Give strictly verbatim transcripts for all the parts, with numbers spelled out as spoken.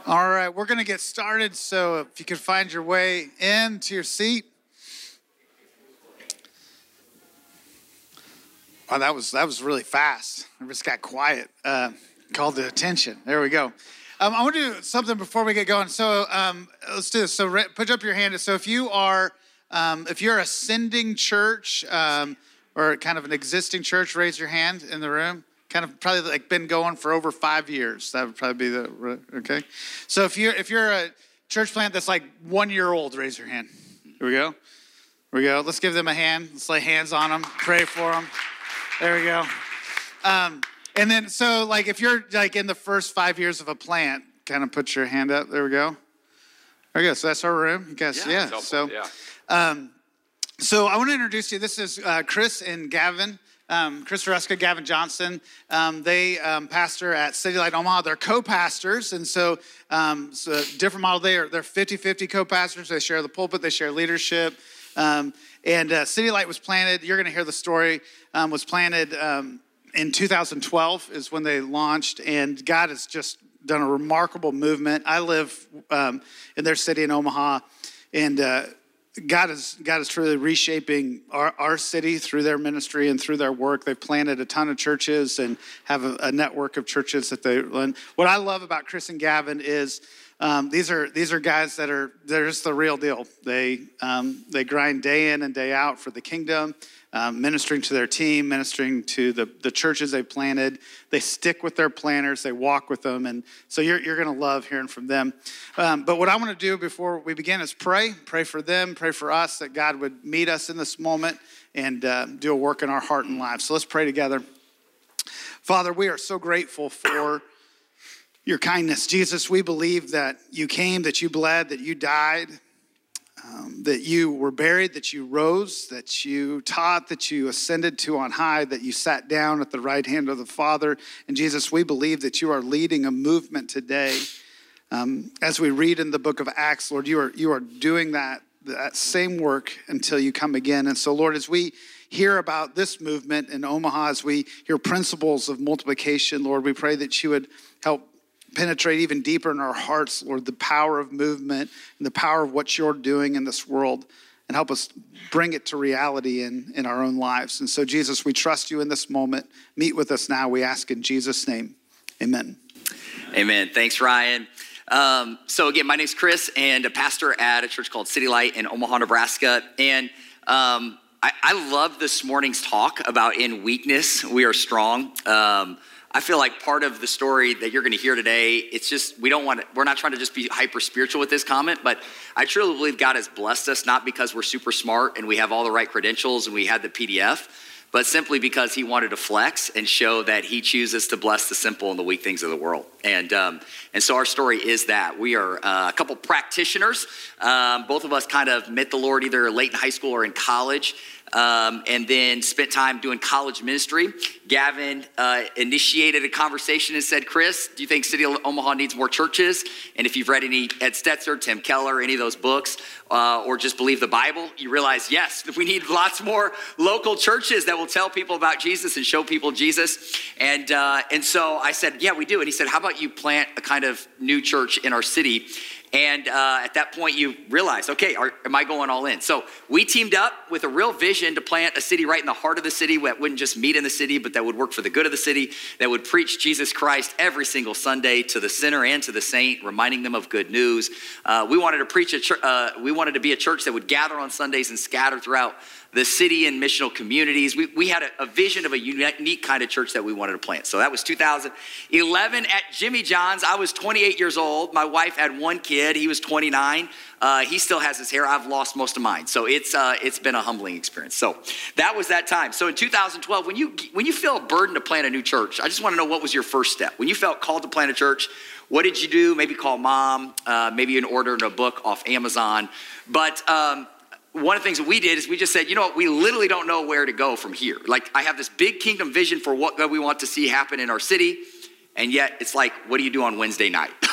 All right, we're going to get started. So if you could find your way into your seat. Oh, that was that was really fast. I just got quiet. Uh, called the attention. There we go. Um, I want to do something before we get going. So um, let's do this. So re- put up your hand. So if you are, um, if you're ascending church um, or kind of an existing church, raise your hand in the room. Kind of probably like been going for over five years. That would probably be the, okay. So if you're, if you're a church plant that's like one year old, raise your hand. Here we go. Here we go. Let's give them a hand. Let's lay hands on them. Pray for them. There we go. Um, and then, so like if you're like in the first five years of a plant, kind of put your hand up. There we go. There we go. So that's our room. You guys, yeah. yeah. So, yeah. Um, so I want to introduce you. This is uh, Chris and Gavin. Um, Chris Ruska, Gavin Johnson, um, they um, pastor at City Light Omaha. They're co-pastors, and so um, it's a different model. They are, they're fifty-fifty co-pastors. They share the pulpit. They share leadership. Um, and uh, City Light was planted, you're going to hear the story, um, was planted um, in two thousand twelve is when they launched, and God has just done a remarkable movement. I live um, in their city in Omaha, and uh, God is God is truly reshaping our, our city through their ministry and through their work. They've planted a ton of churches and have a, a network of churches that they run. What I love about Chris and Gavin is um, these are these are guys that are they're just the real deal. They um, they grind day in and day out for the kingdom, um, ministering to their team, ministering to the, the churches they planted. They stick with their planners. They walk with them, and so you're you're going to love hearing from them. Um, but what I want to do before we begin is pray. Pray for them. Pray for us that God would meet us in this moment and uh, do a work in our heart and lives. So let's pray together. Father, we are so grateful for your kindness. Jesus, we believe that you came, that you bled, that you died, um, that you were buried, that you rose, that you taught, that you ascended to on high, that you sat down at the right hand of the Father. And Jesus, we believe that you are leading a movement today. Um, as we read in the book of Acts, Lord, you are you are doing that, that same work until you come again. And so, Lord, as we hear about this movement in Omaha, as we hear principles of multiplication, Lord, we pray that you would help penetrate even deeper in our hearts, Lord, the power of movement and the power of what you're doing in this world, and help us bring it to reality in, in our own lives. And so, Jesus, we trust you in this moment. Meet with us now, we ask in Jesus' name. Amen. Amen. Thanks, Ryan. Um, so again, my name's Chris, and a pastor at a church called City Light in Omaha, Nebraska. And um, I, I love this morning's talk about in weakness, we are strong. Um, I feel like part of the story that you're going to hear today, it's just, we don't want to, we're not trying to just be hyper spiritual with this comment, but I truly believe God has blessed us, not because we're super smart and we have all the right credentials and we had the P D F, but simply because he wanted to flex and show that he chooses to bless the simple and the weak things of the world. And um, and so our story is that. We are uh, a couple practitioners. Um, both of us kind of met the Lord either late in high school or in college. Um, and then spent time doing college ministry. Gavin uh, initiated a conversation and said, Chris, do you think City of Omaha needs more churches? And if you've read any Ed Stetzer, Tim Keller, any of those books, uh, or just believe the Bible, you realize, yes, we need lots more local churches that will tell people about Jesus and show people Jesus. And, uh, and so I said, yeah, we do. And he said, how about you plant a kind of new church in our city? And uh, at that point, you realize, okay, are, am I going all in? So we teamed up with a real vision to plant a city right in the heart of the city that wouldn't just meet in the city, but that would work for the good of the city, that would preach Jesus Christ every single Sunday to the sinner and to the saint, reminding them of good news. Uh, we wanted to preach a church, uh, we wanted to be a church that would gather on Sundays and scatter throughout the city and missional communities. We, we had a, a vision of a unique kind of church that we wanted to plant. So that was two thousand eleven at Jimmy John's. I was twenty-eight years old. My wife had one kid. He was twenty-nine. Uh, he still has his hair. I've lost most of mine. So it's uh, it's been a humbling experience. So that was that time. So in two thousand twelve, when you when you feel a burden to plant a new church, I just want to know, what was your first step? When you felt called to plant a church, what did you do? Maybe call mom. Uh, maybe you ordered a book off Amazon. But um, one of the things that we did is we just said, you know what, we literally don't know where to go from here. Like, I have this big kingdom vision for what we want to see happen in our city. And yet it's like, what do you do on Wednesday night?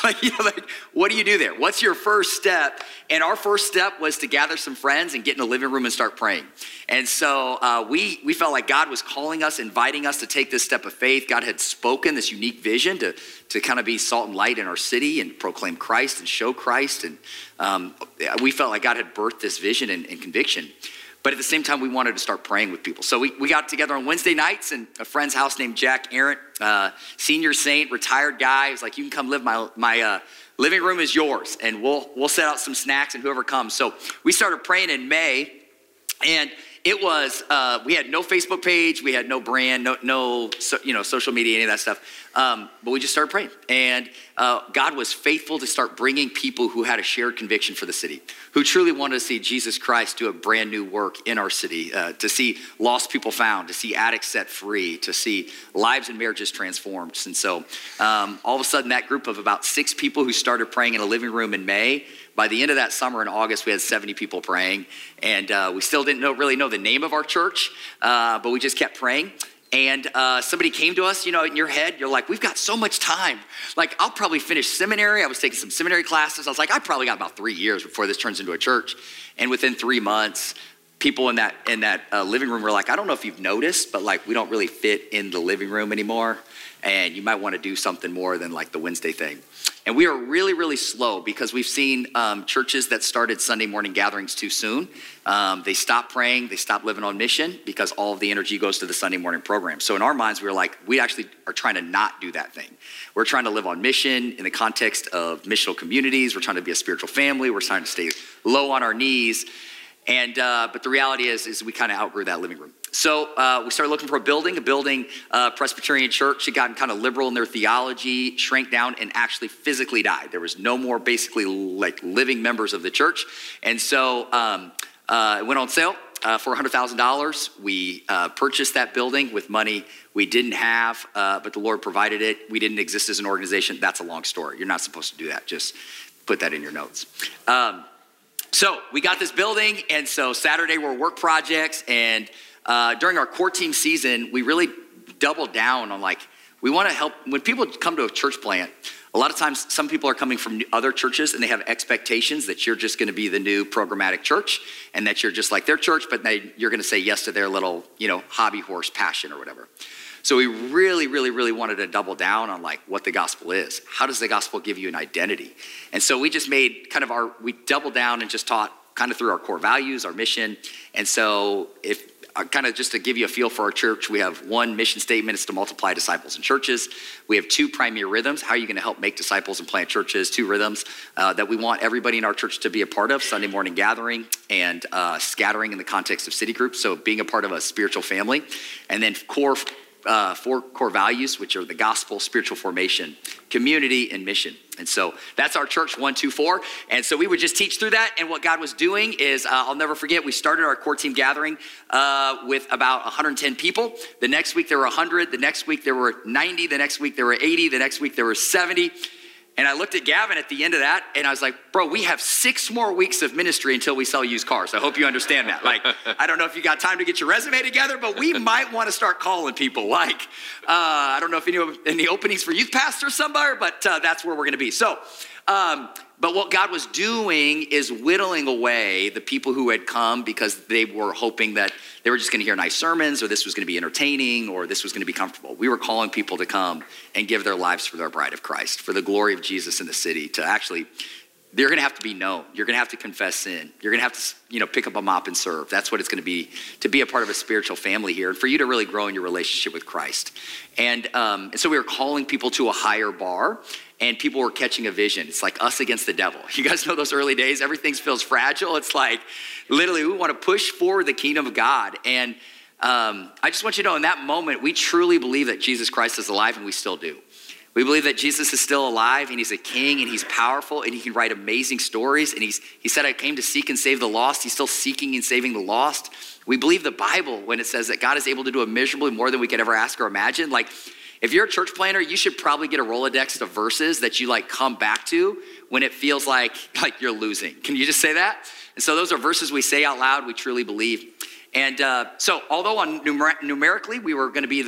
Like, you know, like, what do you do there? What's your first step? And our first step was to gather some friends and get in the living room and start praying. And so uh, we we felt like God was calling us, inviting us to take this step of faith. God had spoken this unique vision to, to kind of be salt and light in our city and proclaim Christ and show Christ. And um, we felt like God had birthed this vision and, and conviction. But at the same time, we wanted to start praying with people. So we, we got together on Wednesday nights in a friend's house named Jack Arent, uh, senior saint, retired guy. He was like, you can come live my my uh, living room is yours, and we'll we'll set out some snacks and whoever comes. So we started praying in May, and it was uh, we had no Facebook page, we had no brand, no no so, you know social media, any of that stuff. Um, but we just started praying, and uh, God was faithful to start bringing people who had a shared conviction for the city, who truly wanted to see Jesus Christ do a brand new work in our city, uh, to see lost people found, to see addicts set free, to see lives and marriages transformed. And so um, all of a sudden, that group of about six people who started praying in a living room in May, by the end of that summer in August, we had seventy people praying, and uh, we still didn't know, really know the name of our church, uh, but we just kept praying. And uh, somebody came to us, you know, in your head, you're like, we've got so much time. Like, I'll probably finish seminary. I was taking some seminary classes. I was like, I probably got about three years before this turns into a church. And within three months, people in that in that uh, living room were like, I don't know if you've noticed, but like, we don't really fit in the living room anymore. And you might want to do something more than like the Wednesday thing. And we are really, really slow because we've seen um, churches that started Sunday morning gatherings too soon. Um, they stopped praying, they stopped living on mission because all of the energy goes to the Sunday morning program. So in our minds, we were like, we actually are trying to not do that thing. We're trying to live on mission in the context of missional communities. We're trying to be a spiritual family. We're trying to stay low on our knees. And uh, but the reality is, is we kind of outgrew that living room. So uh, we started looking for a building, a building, uh, Presbyterian church had gotten kind of liberal in their theology, shrank down, and actually physically died. There was no more basically like living members of the church. And so um, uh, it went on sale uh, for one hundred thousand dollars. We uh, purchased that building with money we didn't have, uh, but the Lord provided it. We didn't exist as an organization. That's a long story. You're not supposed to do that. Just put that in your notes. Um, so we got this building, and so Saturday were work projects, and Uh, during our core team season, we really doubled down on like, we want to help, when people come to a church plant, a lot of times some people are coming from other churches and they have expectations that you're just going to be the new programmatic church and that you're just like their church, but they, you're going to say yes to their little, you know, hobby horse passion or whatever. So we really, really, really wanted to double down on like what the gospel is. How does the gospel give you an identity? And so we just made kind of our, we doubled down and just taught kind of through our core values, our mission. And so if, Uh, kind of just to give you a feel for our church, we have one mission statement. It's to multiply disciples and churches. We have two primary rhythms. How are you going to help make disciples and plant churches? Two rhythms uh, that we want everybody in our church to be a part of: Sunday morning gathering and uh, scattering in the context of city groups. So being a part of a spiritual family. And then core, uh, four core values, which are the gospel, spiritual formation, community, and mission. And so that's our church, one, two, four. And so we would just teach through that. And what God was doing is, uh, I'll never forget, we started our core team gathering uh, with about one hundred ten people. The next week there were one hundred. The next week there were ninety. The next week there were eighty. The next week there were seventy. And I looked at Gavin at the end of that, and I was like, bro, we have six more weeks of ministry until we sell used cars. I hope you understand that. Like, I don't know if you got time to get your resume together, but we might want to start calling people. Like, uh, I don't know if any, any openings for youth pastors somewhere, but uh, that's where we're going to be. So, um, but what God was doing is whittling away the people who had come because they were hoping that they were just going to hear nice sermons, or this was going to be entertaining, or this was going to be comfortable. We were calling people to come and give their lives for their bride of Christ, for the glory of Jesus in the city, to actually, they're going to have to be known. You're going to have to confess sin. You're going to have to, you know, pick up a mop and serve. That's what it's going to be to be a part of a spiritual family here, and for you to really grow in your relationship with Christ. And, um, and so we were calling people to a higher bar, and people were catching a vision. It's like us against the devil. You guys know those early days, everything feels fragile. It's like, literally, we want to push forward the kingdom of God. And um, I just want you to know, in that moment, we truly believe that Jesus Christ is alive, and we still do. We believe that Jesus is still alive, and he's a king, and he's powerful, and he can write amazing stories. And he's he said, I came to seek and save the lost. He's still seeking and saving the lost. We believe the Bible when it says that God is able to do immeasurably more than we could ever ask or imagine. Like, if you're a church planner, you should probably get a Rolodex of verses that you like come back to when it feels like, like you're losing. Can you just say that? And so those are verses we say out loud, we truly believe. And uh, so although on numer- numerically we were going to be the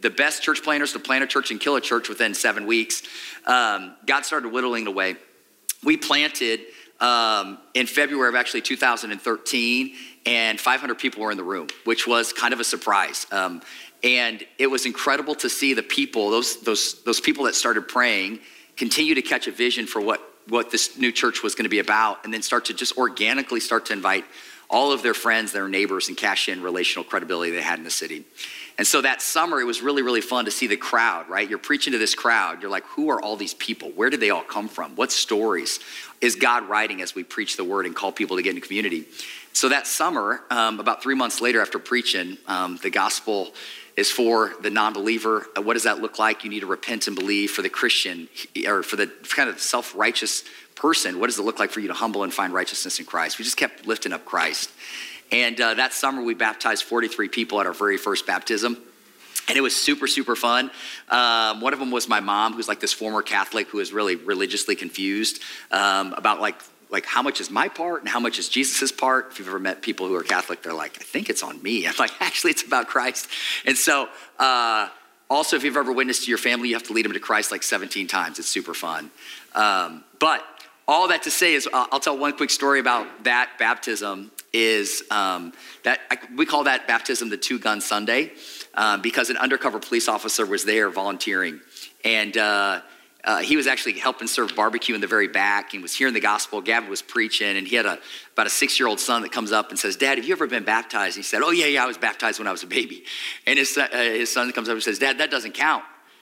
the best church planners to plant a church and kill a church within seven weeks. Um, God started whittling away. We planted um, in February of actually two thousand thirteen, and five hundred people were in the room, which was kind of a surprise. Um, and it was incredible to see the people, those those those people that started praying, continue to catch a vision for what what this new church was going to be about, and then start to just organically start to invite all of their friends, their neighbors, and cash in relational credibility they had in the city. And so that summer, it was really, really fun to see the crowd, right? You're preaching to this crowd. You're like, who are all these people? Where did they all come from? What stories is God writing as we preach the word and call people to get into community? So that summer, um, about three months later after preaching, um, the gospel is for the non-believer. Uh, what does that look like? You need to repent and believe. For the Christian, or for the kind of self-righteous person, what does it look like for you to humble and find righteousness in Christ? We just kept lifting up Christ. And uh, that summer, we baptized forty-three people at our very first baptism. And it was super, super fun. Um, one of them was my mom, who's like this former Catholic who is really religiously confused um, about like, like how much is my part and how much is Jesus's part. If you've ever met people who are Catholic, they're like, I think it's on me. I'm like, actually, it's about Christ. And so uh, also, if you've ever witnessed to your family, you have to lead them to Christ like seventeen times. It's super fun. Um, but all that to say is, uh, I'll tell one quick story about that baptism. Is um, that I, we call that baptism the Two Gun Sunday um, because an undercover police officer was there volunteering, and uh, uh, he was actually helping serve barbecue in the very back. He was hearing the gospel. Gavin was preaching, and he had a about a six-year-old son that comes up and says, "Dad, have you ever been baptized?" And he said, "Oh yeah, yeah, I was baptized when I was a baby." And his uh, his son comes up and says, "Dad, that doesn't count."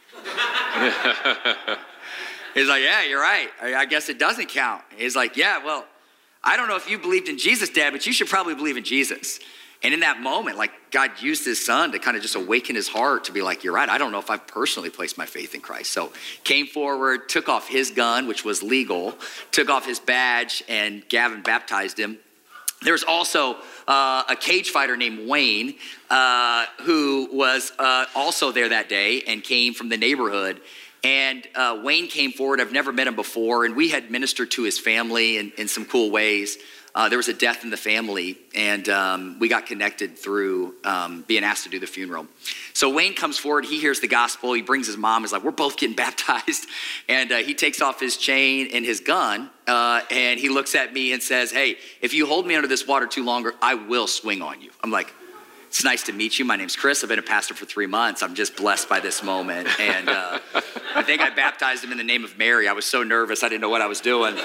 He's like, "Yeah, you're right. I, I guess it doesn't count." He's like, "Yeah, well, I don't know if you believed in Jesus, Dad, but you should probably believe in Jesus." And in that moment, like God used his son to kind of just awaken his heart to be like, you're right, I don't know if I've personally placed my faith in Christ. So came forward, took off his gun, which was legal, took off his badge, and Gavin baptized him. There's also uh, a cage fighter named Wayne uh, who was uh, also there that day and came from the neighborhood. And uh, Wayne came forward. I've never met him before, and we had ministered to his family in, in some cool ways. Uh, there was a death in the family, and um, we got connected through um, being asked to do the funeral. So Wayne comes forward. He hears the gospel. He brings his mom. He's like, we're both getting baptized. And uh, he takes off his chain and his gun, uh, and he looks at me and says, "Hey, if you hold me under this water too longer, I will swing on you." I'm like, "It's nice to meet you. My name's Chris. I've been a pastor for three months. I'm just blessed by this moment." And uh, I think I baptized him in the name of Mary. I was so nervous. I didn't know what I was doing.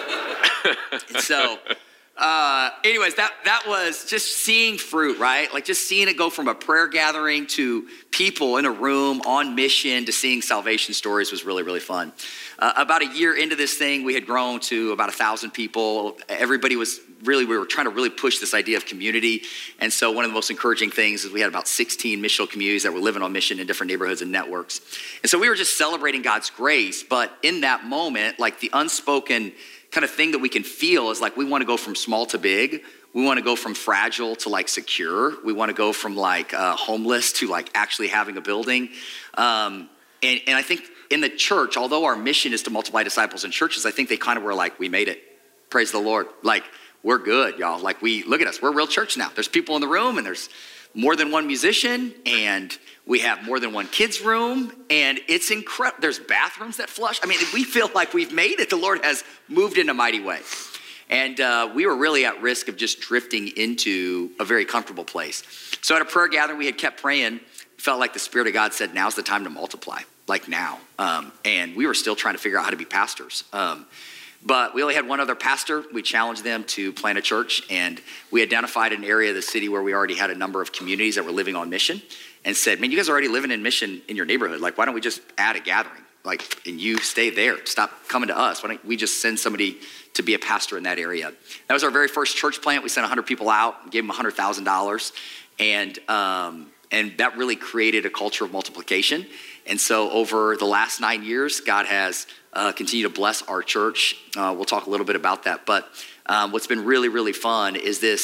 And so uh, anyways, that, that was just seeing fruit, right? Like just seeing it go from a prayer gathering to people in a room on mission to seeing salvation stories was really, really fun. Uh, about a year into this thing, we had grown to about a thousand people. Everybody was really, we were trying to really push this idea of community. And so one of the most encouraging things is we had about sixteen missional communities that were living on mission in different neighborhoods and networks. And so we were just celebrating God's grace. But in that moment, like the unspoken kind of thing that we can feel is like, we want to go from small to big. We want to go from fragile to like secure. We want to go from like uh, homeless to like actually having a building. Um, and, and I think in the church, although our mission is to multiply disciples in churches, I think they kind of were like, we made it. Praise the Lord. Like, we're good, y'all. Like, we, look at us. We're a real church now. There's people in the room, and there's more than one musician, and we have more than one kids room, and it's incredible. There's bathrooms that flush. I mean, we feel like we've made it. The Lord has moved in a mighty way. And uh, we were really at risk of just drifting into a very comfortable place. So at a prayer gathering, we had kept praying. Felt like the Spirit of God said, now's the time to multiply, like now. Um, and we were still trying to figure out how to be pastors. Um, but we only had one other pastor. We challenged them to plant a church, and we identified an area of the city where we already had a number of communities that were living on mission and said, man, you guys are already living in mission in your neighborhood. Like, why don't we just add a gathering? Like, and you stay there. Stop coming to us. Why don't we just send somebody to be a pastor in that area? That was our very first church plant. We sent one hundred people out, gave them one hundred thousand dollars. And, um, and that really created a culture of multiplication. And so over the last nine years, God has uh, continued to bless our church. Uh, we'll talk a little bit about that. But um, what's been really, really fun is this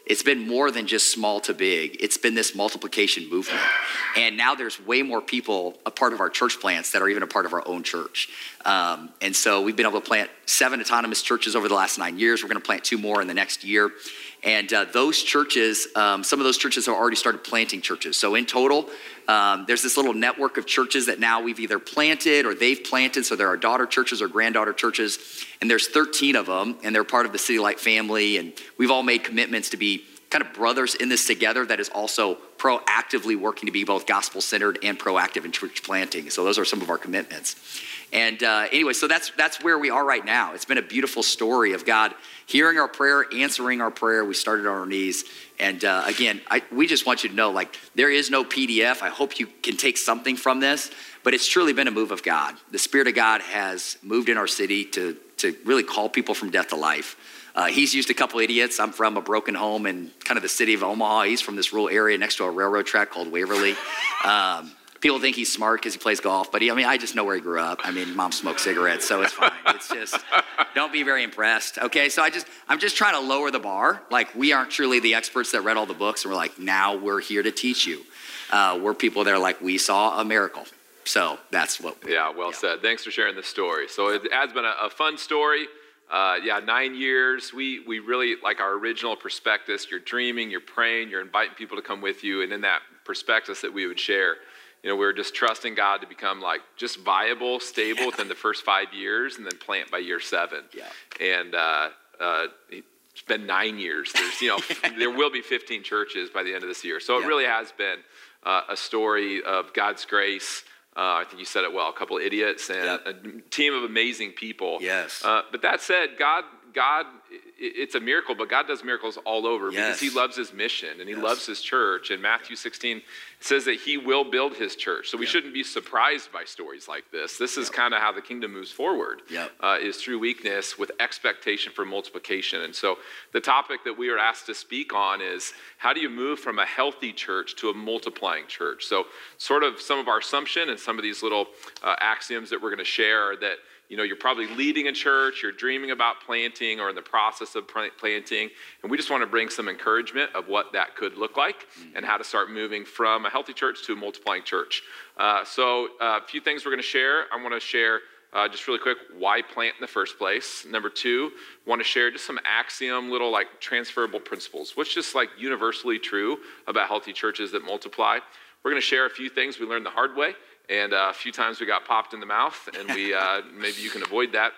it's been more than just small to big. It's been this multiplication movement. And now there's way more people a part of our church plants that are even a part of our own church. Um, and so we've been able to plant seven autonomous churches over the last nine years. We're going to plant two more in the next year. And uh, those churches, um, some of those churches have already started planting churches. So in total, um, there's this little network of churches that now we've either planted or they've planted. So there are daughter churches or granddaughter churches. And there's thirteen of them, and they're part of the City Light family. And we've all made commitments to be kind of brothers in this together that is also proactively working to be both gospel-centered and proactive in church planting. So those are some of our commitments. And uh, anyway, so that's that's where we are right now. It's been a beautiful story of God hearing our prayer, answering our prayer. We started on our knees. And uh, again, I, we just want you to know, like, there is no P D F. I hope you can take something from this, but it's truly been a move of God. The Spirit of God has moved in our city to, to really call people from death to life. Uh, he's used a couple idiots. I'm from a broken home in kind of the city of Omaha. He's from this rural area next to a railroad track called Waverly. Um, People think he's smart because he plays golf, but he, I mean, I just know where he grew up. I mean, mom smoked cigarettes, so it's fine. It's just, don't be very impressed, okay? So I just, I'm just trying to lower the bar. Like, we aren't truly the experts that read all the books, and we're like, now we're here to teach you. Uh, we're people that are like, we saw a miracle. So that's what. Yeah, well yeah. said. Thanks for sharing this story. So it has been a, a fun story. Uh, yeah, nine years. We we really, like our original prospectus, you're dreaming, you're praying, you're inviting people to come with you, and in that prospectus that we would share, you know, we were just trusting God to become like just viable, stable within the first five years and then plant by year seven. Yeah. And uh, uh, it's been nine years. There's, you know, there will be fifteen churches by the end of this year. So it yeah. really has been uh, a story of God's grace. Uh, I think you said it well, a couple of idiots and yep. a team of amazing people. Yes. Uh, but that said, God, God, it's a miracle, but God does miracles all over yes. because he loves his mission and he yes. loves his church. And Matthew sixteen says that he will build his church. So we yep. shouldn't be surprised by stories like this. This is yep. kind of how the kingdom moves forward, yep. uh, is through weakness with expectation for multiplication. And so the topic that we are asked to speak on is, how do you move from a healthy church to a multiplying church? So sort of some of our assumption and some of these little uh, axioms that we're going to share are that, you know, you're probably leading a church, you're dreaming about planting or in the process of planting, and we just want to bring some encouragement of what that could look like mm-hmm. and how to start moving from a healthy church to a multiplying church. Uh, so uh, a few things we're going to share. I want to share uh, just really quick why plant in the first place. Number two, want to share just some axiom, little like transferable principles. What's just like universally true about healthy churches that multiply. We're going to share a few things we learned the hard way. And uh, a few times we got popped in the mouth, and we uh, maybe you can avoid that.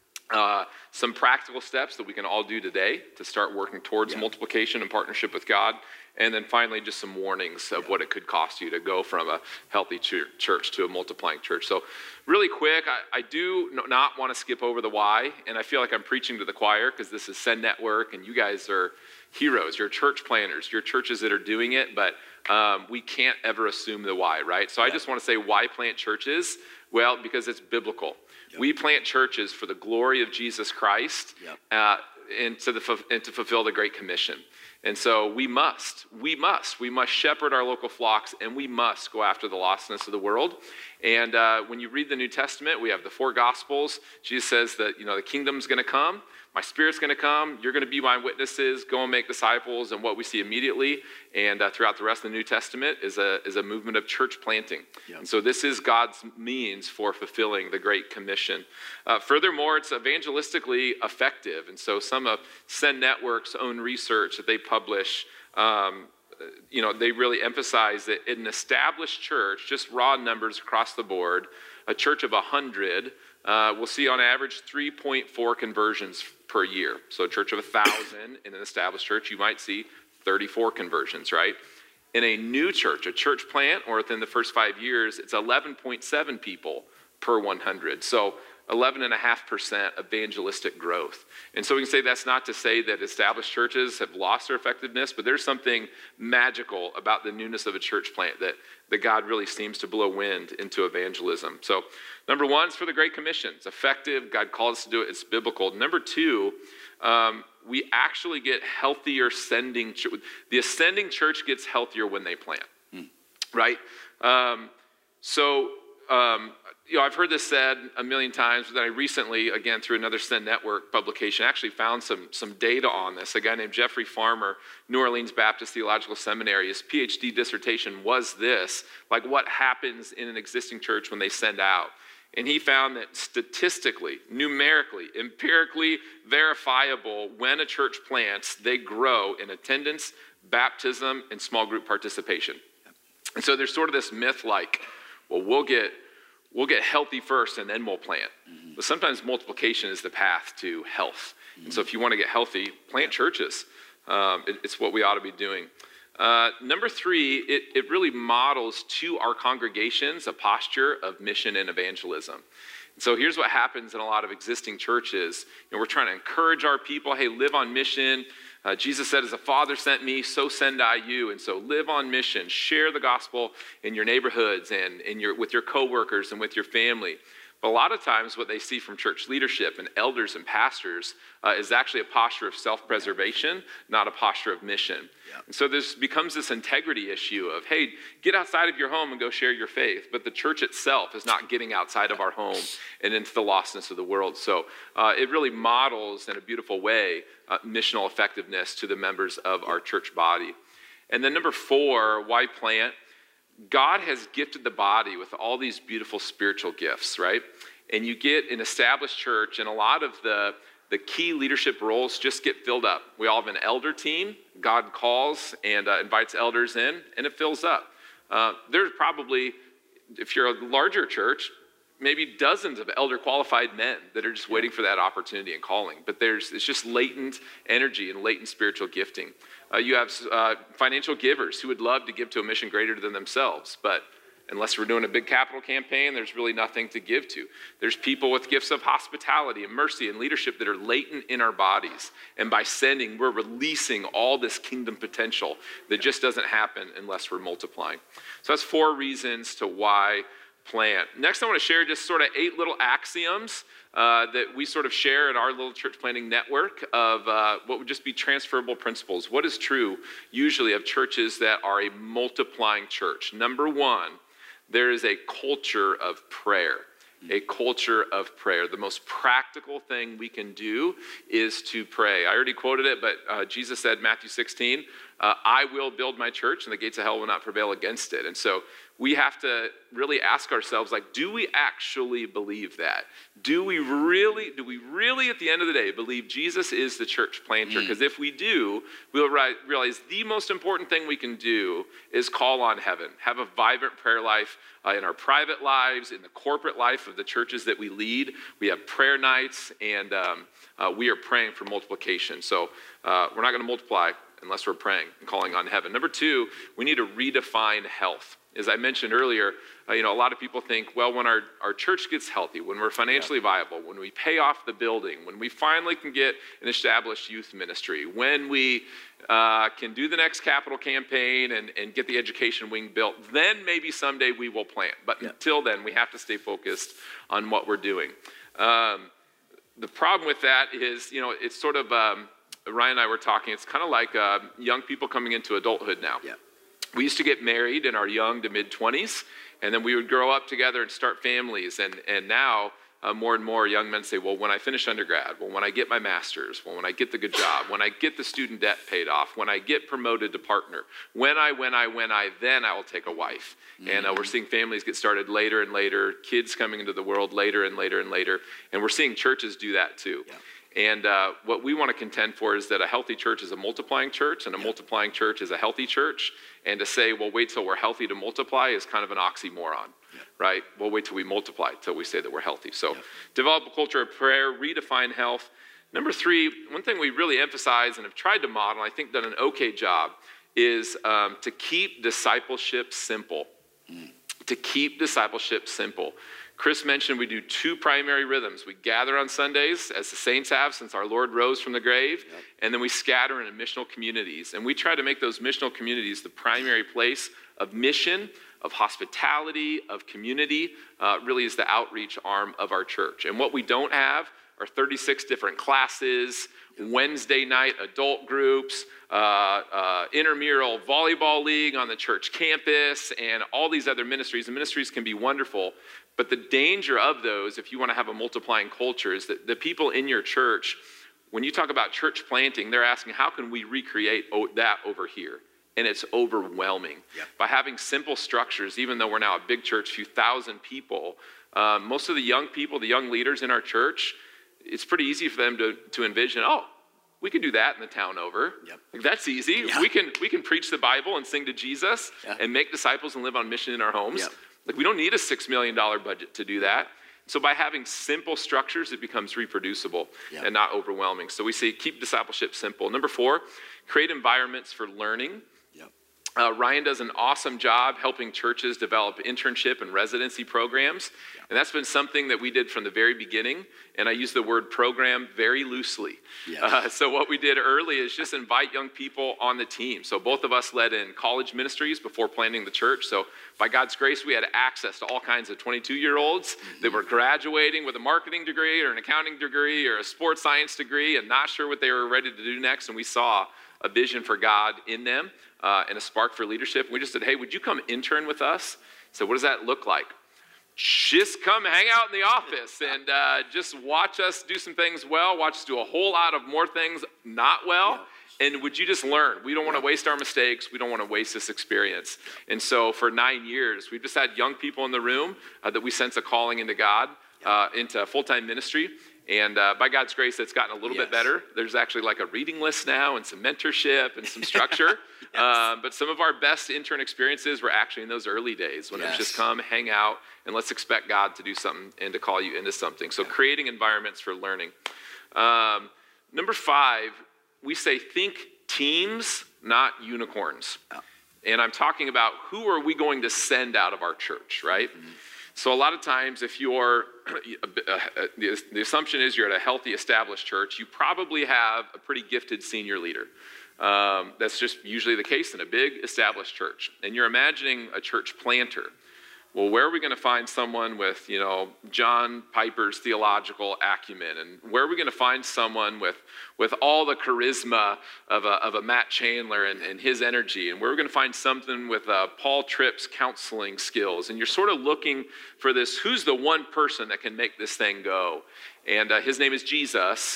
Uh, some practical steps that we can all do today to start working towards yeah. multiplication and partnership with God. And then finally, just some warnings of yeah. what it could cost you to go from a healthy ch- church to a multiplying church. So really quick, I, I do not want to skip over the why, and I feel like I'm preaching to the choir because this is Send Network, and you guys are heroes. You're church planners. You're churches that are doing it, but um, we can't ever assume the why, right? So yeah. I just want to say, why plant churches? Well, because it's biblical. Yep. We plant churches for the glory of Jesus Christ yep. uh, and, to the, and to fulfill the Great Commission. And so we must, we must, we must shepherd our local flocks, and we must go after the lostness of the world. And uh, when you read the New Testament, we have the four Gospels. Jesus says that, you know, the kingdom's going to come. My Spirit's going to come. You're going to be my witnesses. Go and make disciples. And what we see immediately and uh, throughout the rest of the New Testament is a is a movement of church planting. Yep. And so this is God's means for fulfilling the Great Commission. Uh, furthermore, it's evangelistically effective. And so some of Send Network's own research that they publish, um, you know, they really emphasize that in an established church, just raw numbers across the board, a church of one hundred, uh, we'll see on average three point four conversions per year. So a church of one thousand in an established church, you might see thirty-four conversions, right? In a new church, a church plant, or within the first five years, it's eleven point seven people per one hundred. So eleven point five percent evangelistic growth. And so we can say that's not to say that established churches have lost their effectiveness, but there's something magical about the newness of a church plant that, that God really seems to blow wind into evangelism. So number one, it's for the Great Commission. It's effective. God called us to do it. It's biblical. Number two, um, we actually get healthier sending. Ch- the ascending church gets healthier when they plant, hmm. right? Um, so um, you know, I've heard this said a million times, but then I recently, again, through another Send Network publication, actually found some, some data on this. A guy named Jeffrey Farmer, New Orleans Baptist Theological Seminary, his PhD dissertation was this, like what happens in an existing church when they send out. And he found that statistically, numerically, empirically verifiable, when a church plants, they grow in attendance, baptism, and small group participation. And so there's sort of this myth like, well, we'll get we'll get healthy first and then we'll plant. Mm-hmm. But sometimes multiplication is the path to health. Mm-hmm. And so if you want to get healthy, plant churches. Um, it, it's what we ought to be doing. Uh, number three, it, it really models to our congregations a posture of mission and evangelism. And so here's what happens in a lot of existing churches. You know, we're trying to encourage our people, hey, live on mission. Uh, Jesus said, as the Father sent me, so send I you. And so live on mission, share the gospel in your neighborhoods and in your, with your coworkers and with your family. But a lot of times what they see from church leadership and elders and pastors uh, is actually a posture of self-preservation, not a posture of mission. Yeah. And so this becomes this integrity issue of, hey, get outside of your home and go share your faith. But the church itself is not getting outside of our home and into the lostness of the world. So uh, it really models in a beautiful way uh, missional effectiveness to the members of our church body. And then number four, why plant? God has gifted the body with all these beautiful spiritual gifts, right? And you get an established church, and a lot of the, the key leadership roles just get filled up. We all have an elder team. God calls and uh, invites elders in, and it fills up. Uh, there's probably, if you're a larger church, maybe dozens of elder qualified men that are just waiting for that opportunity and calling. But there's it's just latent energy and latent spiritual gifting. Uh, you have uh, financial givers who would love to give to a mission greater than themselves, but unless we're doing a big capital campaign, there's really nothing to give to. There's people with gifts of hospitality and mercy and leadership that are latent in our bodies. And by sending, we're releasing all this kingdom potential that just doesn't happen unless we're multiplying. So that's four reasons to why plant. Next, I want to share just sort of eight little axioms uh, that we sort of share in our little church planting network of uh, what would just be transferable principles. What is true usually of churches that are a multiplying church? Number one, there is a culture of prayer. A culture of prayer. The most practical thing we can do is to pray. I already quoted it, but uh, Jesus said, Matthew sixteen, uh, I will build my church and the gates of hell will not prevail against it. And so we have to really ask ourselves, like, do we actually believe that? Do we really, do we really at the end of the day believe Jesus is the church planter? Because mm. if we do, we'll ri- realize the most important thing we can do is call on heaven, have a vibrant prayer life uh, in our private lives, in the corporate life of the churches that we lead. We have prayer nights, and um, uh, we are praying for multiplication. So uh, we're not going to multiply unless we're praying and calling on heaven. Number two, we need to redefine health. As I mentioned earlier, uh, you know, a lot of people think, well, when our, our church gets healthy, when we're financially yeah. viable, when we pay off the building, when we finally can get an established youth ministry, when we uh, can do the next capital campaign and, and get the education wing built, then maybe someday we will plant. But yeah. until then, we have to stay focused on what we're doing. Um, the problem with that is, you know, it's sort of, um, Ryan and I were talking, it's kind of like uh, young people coming into adulthood now. Yeah. We used to get married in our young to mid-twenties, and then we would grow up together and start families. And, and now, uh, more and more young men say, well, when I finish undergrad, well, when I get my master's, well, when I get the good job, when I get the student debt paid off, when I get promoted to partner, when I, when I, when I, then I will take a wife. Mm-hmm. And uh, we're seeing families get started later and later, kids coming into the world later and later and later, and we're seeing churches do that too. Yeah. And uh, what we want to contend for is that a healthy church is a multiplying church, and a multiplying church is a healthy church. And to say, well, wait till we're healthy to multiply is kind of an oxymoron, yeah. right? We'll wait till we multiply till we say that we're healthy. So yeah. develop a culture of prayer, redefine health. Number three, one thing we really emphasize and have tried to model, and I think done an okay job, is um, to keep discipleship simple. Mm. To keep discipleship simple. Chris mentioned we do two primary rhythms. We gather on Sundays, as the saints have since our Lord rose from the grave, yep. and then we scatter in missional communities. And we try to make those missional communities the primary place of mission, of hospitality, of community, uh, really is the outreach arm of our church. And what we don't have our thirty-six different classes, Wednesday night adult groups, uh, uh, intramural volleyball league on the church campus, and all these other ministries. And ministries can be wonderful, but the danger of those, if you want to have a multiplying culture, is that the people in your church, when you talk about church planting, they're asking, how can we recreate that over here? And it's overwhelming. Yeah. By having simple structures, even though we're now a big church, few thousand people, um, most of the young people, the young leaders in our church, it's pretty easy for them to, to envision, oh, we can do that in the town over. Yep. Like, that's easy. Yeah. We can we can preach the Bible and sing to Jesus yeah. and make disciples and live on mission in our homes. Yep. Like, we don't need a six million dollars budget to do that. So by having simple structures, it becomes reproducible yep. and not overwhelming. So we say keep discipleship simple. Number four, create environments for learning. Yep. Uh, Ryan does an awesome job helping churches develop internship and residency programs. Yep. And that's been something that we did from the very beginning. And I use the word program very loosely. Yep. Uh, so what we did early is just invite young people on the team. So both of us led in college ministries before planting the church. So by God's grace, we had access to all kinds of twenty-two-year-olds mm-hmm. that were graduating with a marketing degree or an accounting degree or a sports science degree and not sure what they were ready to do next. And we saw a vision for God in them uh, and a spark for leadership. We just said, hey, would you come intern with us? So what does that look like? Just come hang out in the office and uh, just watch us do some things well, watch us do a whole lot of more things not well. Yeah. And would you just learn? We don't want to waste our mistakes. We don't want to waste this experience. And so for nine years, we've just had young people in the room uh, that we sense a calling into God, uh, into full-time ministry. And uh, by God's grace, it's gotten a little yes. bit better. There's actually like a reading list now and some mentorship and some structure. yes. uh, but some of our best intern experiences were actually in those early days when yes. it was just come, hang out, and let's expect God to do something and to call you into something. So yeah. creating environments for learning. Um, number five, we say think teams, not unicorns. Oh. And I'm talking about who are we going to send out of our church, right? Mm-hmm. So a lot of times if you're, the assumption is you're at a healthy established church, you probably have a pretty gifted senior leader. Um, that's just usually the case in a big established church. And you're imagining a church planter. Well, where are we going to find someone with, you know, John Piper's theological acumen? And where are we going to find someone with, with all the charisma of a, of a Matt Chandler and, and his energy? And where are we going to find something with uh, Paul Tripp's counseling skills? And you're sort of looking for this, who's the one person that can make this thing go? And uh, his name is Jesus.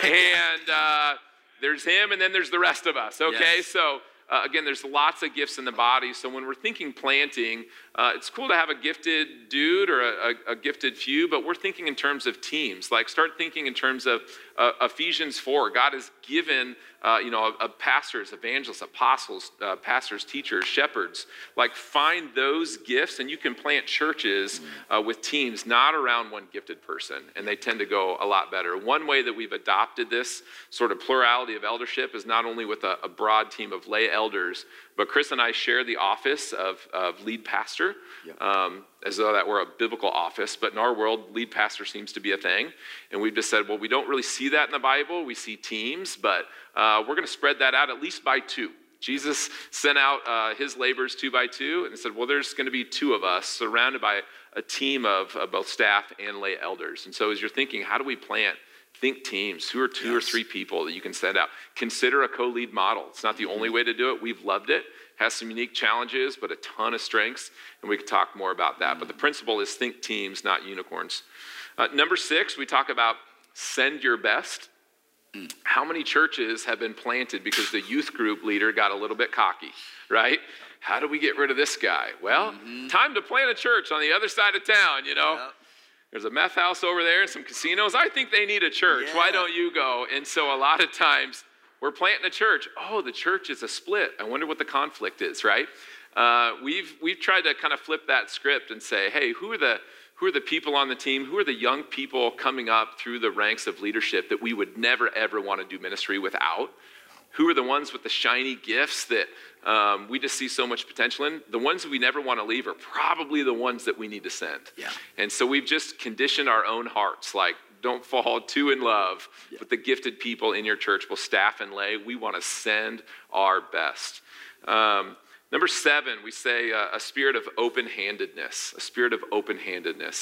and uh, there's him, and then there's the rest of us, okay? Yes. So... Uh, again, there's lots of gifts in the body. So when we're thinking planting, uh, it's cool to have a gifted dude or a, a, a gifted few, but we're thinking in terms of teams. Like start thinking in terms of uh, Ephesians four. God has given, uh, you know, a, a pastors, evangelists, apostles, uh, pastors, teachers, shepherds. Like find those gifts and you can plant churches uh, with teams, not around one gifted person. And they tend to go a lot better. One way that we've adopted this sort of plurality of eldership is not only with a, a broad team of lay elders, but Chris and I share the office of, of lead pastor, yeah. um, as though that were a biblical office. But in our world, lead pastor seems to be a thing. And we've just said, well, we don't really see that in the Bible. We see teams, but uh, we're going to spread that out at least by two. Jesus sent out uh, his laborers two by two and said, well, there's going to be two of us surrounded by a team of uh, both staff and lay elders. And so as you're thinking, how do we plant? Think teams. Who are two yes. or three people that you can send out? Consider a co-lead model. It's not the only way to do it. We've loved it. Has some unique challenges, but a ton of strengths, and we can talk more about that. But the principle is think teams, not unicorns. Uh, number six, we talk about send your best. Mm. How many churches have been planted because the youth group leader got a little bit cocky, right? How do we get rid of this guy? Well, mm-hmm. time to plant a church on the other side of town, you know? Yep. There's a meth house over there and some casinos. I think they need a church. Yeah. Why don't you go? And so a lot of times we're planting a church. Oh, the church is a split. I wonder what the conflict is, right? Uh, we've we've tried to kind of flip that script and say, hey, who are the who are the people on the team? Who are the young people coming up through the ranks of leadership that we would never, ever want to do ministry without? Who are the ones with the shiny gifts that um, we just see so much potential in? The ones that we never want to leave are probably the ones that we need to send. Yeah. And so we've just conditioned our own hearts, like don't fall too in love yeah. with the gifted people in your church, both staff and lay. We want to send our best. Um, number seven, we say uh, a spirit of open-handedness, a spirit of open-handedness.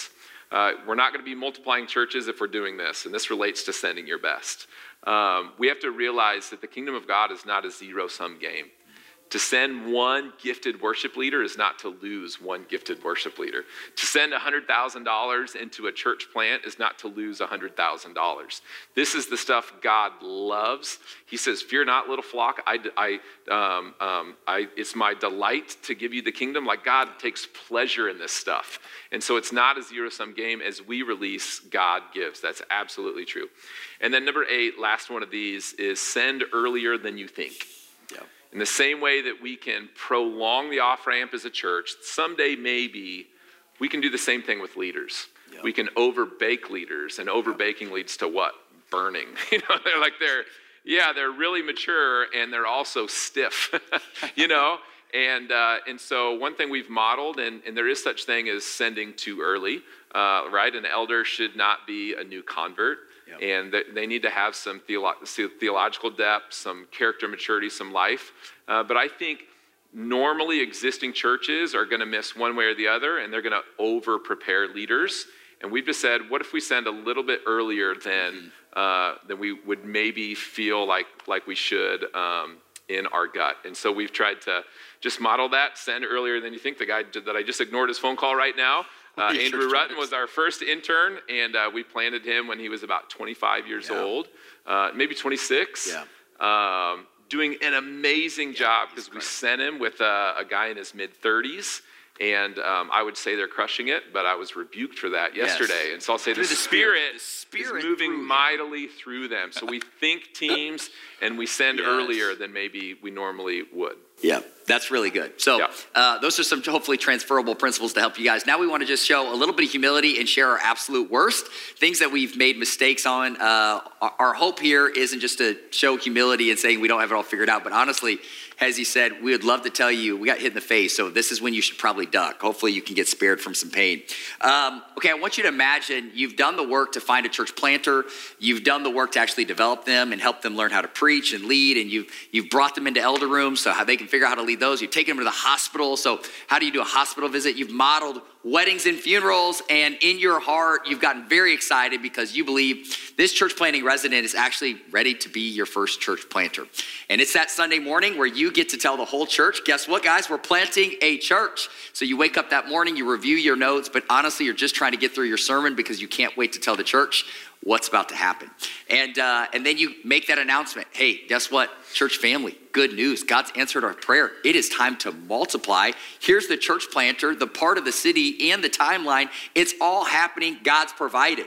Uh, we're not going to be multiplying churches if we're doing this, and this relates to sending your best. Um, we have to realize that the kingdom of God is not a zero-sum game. To send one gifted worship leader is not to lose one gifted worship leader. To send one hundred thousand dollars into a church plant is not to lose one hundred thousand dollars. This is the stuff God loves. He says, fear not, little flock. I, I, um, um, I, it's my delight to give you the kingdom. Like, God takes pleasure in this stuff. And so it's not a zero-sum game. As we release, God gives. That's absolutely true. And then number eight, last one of these, is send earlier than you think. Yeah. In the same way that we can prolong the off-ramp as a church, someday maybe we can do the same thing with leaders. Yep. We can over-bake leaders, and over-baking leads to what? Burning. You know, they're like, they're, yeah, they're really mature, and they're also stiff, you know? And uh, and so one thing we've modeled, and, and there is such thing as sending too early, uh, right? An elder should not be a new convert. Yep. And th- they need to have some theolo- theological depth, some character maturity, some life. Uh, but I think normally existing churches are going to miss one way or the other, and they're going to over-prepare leaders. And we've just said, what if we send a little bit earlier than uh, than we would maybe feel like like we should um, in our gut? And so we've tried to just model that, send earlier than you think. The guy that I just ignored his phone call right now, Uh, Andrew Rutten was our first intern, and uh, we planted him when he was about twenty-five years yeah. old, uh, maybe twenty-six, yeah. um, doing an amazing yeah, job because we sent him with a, a guy in his mid-thirties, and um, I would say they're crushing it, but I was rebuked for that yesterday. Yes. And so I'll say the, the Spirit, the Spirit is moving through mightily them. through them. So we think teams, and we send yes. earlier than maybe we normally would. Yeah, that's really good. So yeah. uh, those are some hopefully transferable principles to help you guys. Now we want to just show a little bit of humility and share our absolute worst, things that we've made mistakes on. Uh, our, our hope here isn't just to show humility and saying we don't have it all figured out, but honestly, as he said, we would love to tell you we got hit in the face, so this is when you should probably duck. Hopefully you can get spared from some pain. Um, okay, I want you to imagine you've done the work to find a church planter. You've done the work to actually develop them and help them learn how to preach and lead, and you've, you've brought them into elder rooms so how they can figure out how to lead those. You've taken them to the hospital, so how do you do a hospital visit? You've modeled weddings and funerals, and in your heart, you've gotten very excited because you believe this church planting resident is actually ready to be your first church planter. And it's that Sunday morning where you get to tell the whole church, guess what, guys? We're planting a church. So you wake up that morning, you review your notes, but honestly, you're just trying to get through your sermon because you can't wait to tell the church what's about to happen. And uh, and then you make that announcement. Hey, guess what? Church family, good news. God's answered our prayer. It is time to multiply. Here's the church planter, the part of the city and the timeline. It's all happening. God's provided.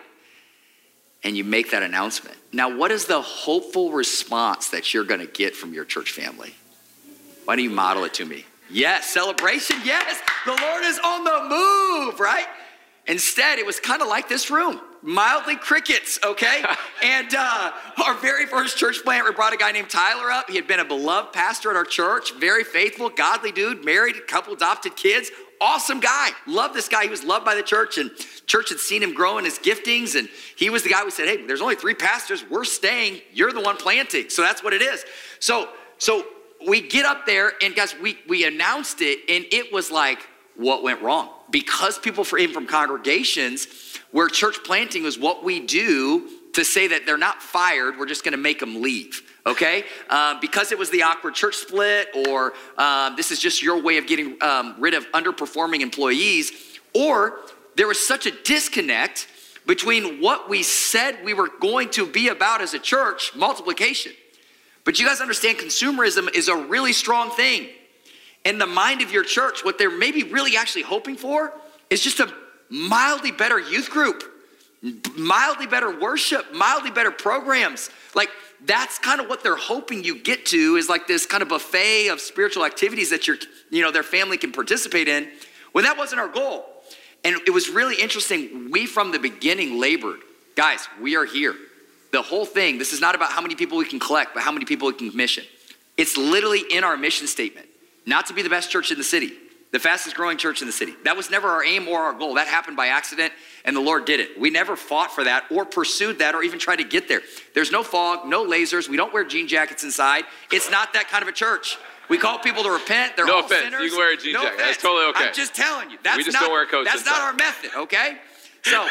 And you make that announcement. Now, what is the hopeful response that you're going to get from your church family? Why don't you model it to me? Yes, celebration. Yes, the Lord is on the move, right? Instead, it was kind of like this room. Mildly crickets, okay? And uh, our very first church plant, we brought a guy named Tyler up. He had been a beloved pastor at our church, very faithful, godly dude, married, a couple adopted kids. Awesome guy. Loved this guy. He was loved by the church, and church had seen him grow in his giftings, and he was the guy who said, hey, there's only three pastors. We're staying. You're the one planting. So that's what it is. So, so we get up there, and guys, we, we announced it, and it was like, what went wrong? Because people from, even from congregations where church planting was what we do to say that they're not fired, we're just going to make them leave, okay? Uh, because it was the awkward church split, or um, this is just your way of getting um, rid of underperforming employees, or there was such a disconnect between what we said we were going to be about as a church, multiplication. But you guys understand consumerism is a really strong thing. In the mind of your church, what they're maybe really actually hoping for is just a mildly better youth group, mildly better worship, mildly better programs. Like that's kind of what they're hoping you get to, is like this kind of buffet of spiritual activities that your, you know, their family can participate in. Well, that wasn't our goal. And it was really interesting. We from the beginning labored. Guys, we are here. The whole thing, this is not about how many people we can collect, but how many people we can commission. It's literally in our mission statement. Not to be the best church in the city, the fastest growing church in the city. That was never our aim or our goal. That happened by accident, and the Lord did it. We never fought for that or pursued that or even tried to get there. There's no fog, no lasers. We don't wear jean jackets inside. It's not that kind of a church. We call people to repent. They're no all offense. sinners. You can wear a jean no jacket. Offense. That's totally okay. I'm just telling you. That's we just not, don't wear coats That's inside. not our method, okay? So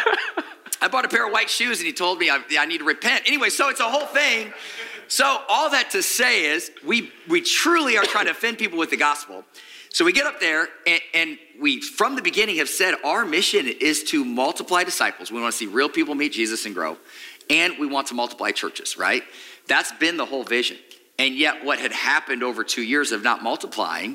I bought a pair of white shoes and he told me I, I need to repent. Anyway, so it's a whole thing. So all that to say is we we truly are trying to offend people with the gospel. So we get up there and, and we, from the beginning, have said our mission is to multiply disciples. We want to see real people meet Jesus and grow. And we want to multiply churches, right? That's been the whole vision. And yet what had happened over two years of not multiplying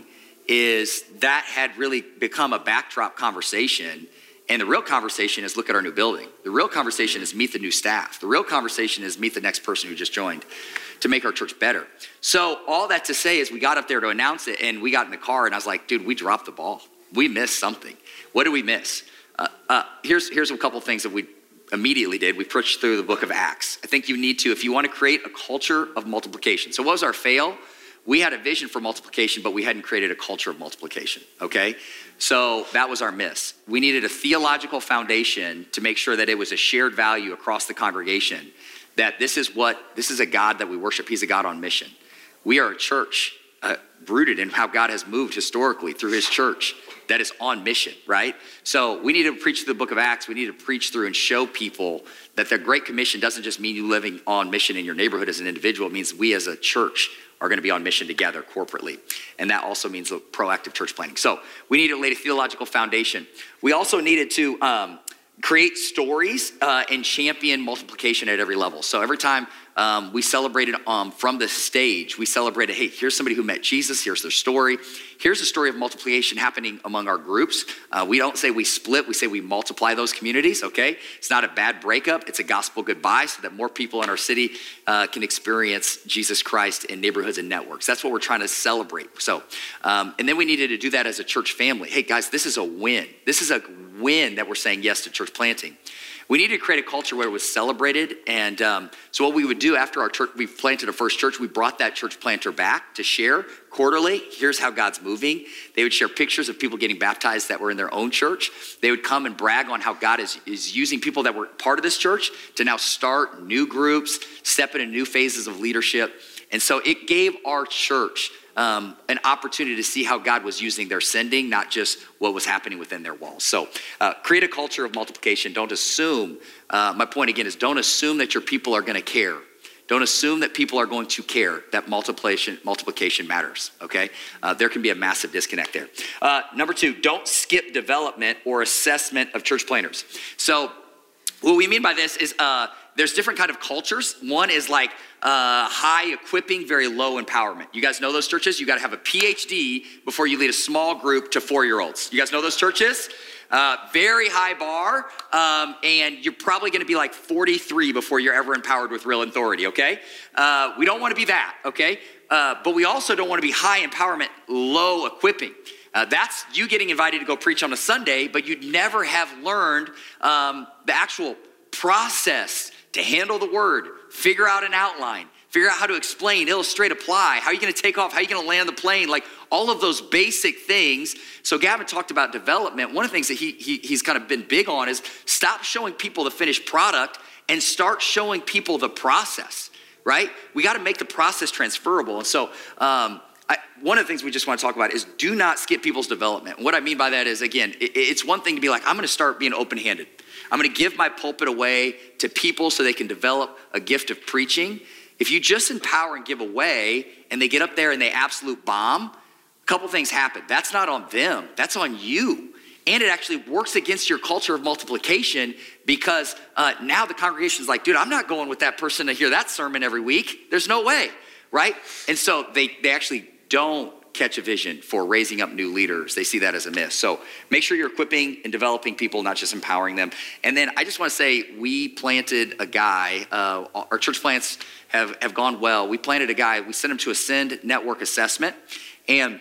is that had really become a backdrop conversation. And the real conversation is look at our new building. The real conversation is meet the new staff. The real conversation is meet the next person who just joined to make our church better. So all that to say is we got up there to announce it and we got in the car and I was like, dude, we dropped the ball. We missed something. What did we miss? Uh, uh, here's, here's a couple of things that we immediately did. We preached through the book of Acts. I think you need to, if you want to create a culture of multiplication. So what was our fail? We had a vision for multiplication, but we hadn't created a culture of multiplication, okay? So that was our miss. We needed a theological foundation to make sure that it was a shared value across the congregation, that this is what, this is a God that we worship. He's a God on mission. We are a church uh, rooted in how God has moved historically through his church that is on mission, right? So we need to preach through the book of Acts. We need to preach through and show people that the Great Commission doesn't just mean you living on mission in your neighborhood as an individual. It means we as a church are going to be on mission together corporately. And that also means proactive church planning. So we need to lay a theological foundation. We also needed to um, create stories uh, and champion multiplication at every level. So every time um, we celebrated um, from the stage, we celebrated, hey, here's somebody who met Jesus. Here's their story. Here's a story of multiplication happening among our groups. Uh, we don't say we split. We say we multiply those communities, okay? It's not a bad breakup. It's a gospel goodbye so that more people in our city uh, can experience Jesus Christ in neighborhoods and networks. That's what we're trying to celebrate. So, um, and then we needed to do that as a church family. Hey, guys, this is a win. This is a win that we're saying yes to church planting. We needed to create a culture where it was celebrated. And um, so what we would do after our church, we planted a first church, we brought that church planter back to share quarterly. Here's how God's moving. They would share pictures of people getting baptized that were in their own church. They would come and brag on how God is, is using people that were part of this church to now start new groups, step into new phases of leadership. And so it gave our church Um, an opportunity to see how God was using their sending, not just what was happening within their walls. So uh, create a culture of multiplication. Don't assume, uh, my point again is don't assume that your people are gonna care. Don't assume that people are going to care that multiplication multiplication matters, okay? Uh, there can be a massive disconnect there. Uh, number two, don't skip development or assessment of church planners. So what we mean by this is uh, there's different kind of cultures. One is like uh, high equipping, very low empowerment. You guys know those churches? You got to have a P H D before you lead a small group to four-year-olds. You guys know those churches? Uh, very high bar, um, and you're probably going to be like forty-three before you're ever empowered with real authority, okay? Uh, we don't want to be that, okay? Uh, but we also don't want to be high empowerment, low equipping. Uh, that's you getting invited to go preach on a Sunday, but you'd never have learned um, the actual process to handle the word, figure out an outline, figure out how to explain, illustrate, apply. How are you going to take off? How are you going to land the plane? Like all of those basic things. So Gavin talked about development. One of the things that he, he he's kind of been big on is stop showing people the finished product and start showing people the process, right? We got to make the process transferable. And so um, I, one of the things we just want to talk about is do not skip people's development. What I mean by that is, again, it, it's one thing to be like, I'm going to start being open-handed. I'm going to give my pulpit away to people so they can develop a gift of preaching. If you just empower and give away and they get up there and they absolute bomb, a couple things happen. That's not on them. That's on you. And it actually works against your culture of multiplication because uh, now the congregation's like, dude, I'm not going with that person to hear that sermon every week. There's no way, right? And so they, they actually don't catch a vision for raising up new leaders. They see that as a miss. So make sure you're equipping and developing people, not just empowering them. And then I just want to say, we planted a guy, uh, our church plants have, have gone well. We planted a guy, we sent him to Ascend Network Assessment. And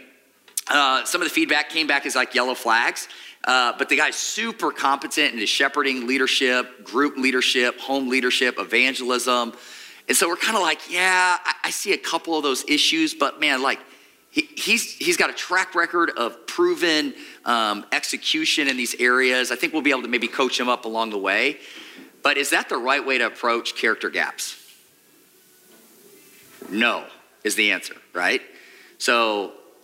uh, some of the feedback came back as like yellow flags. Uh, but the guy's super competent in his shepherding leadership, group leadership, home leadership, evangelism. And so we're kind of like, yeah, I, I see a couple of those issues, but man, like, He, he's, he's got a track record of proven um, execution in these areas. I think we'll be able to maybe coach him up along the way. But is that the right way to approach character gaps? No, is the answer, right? So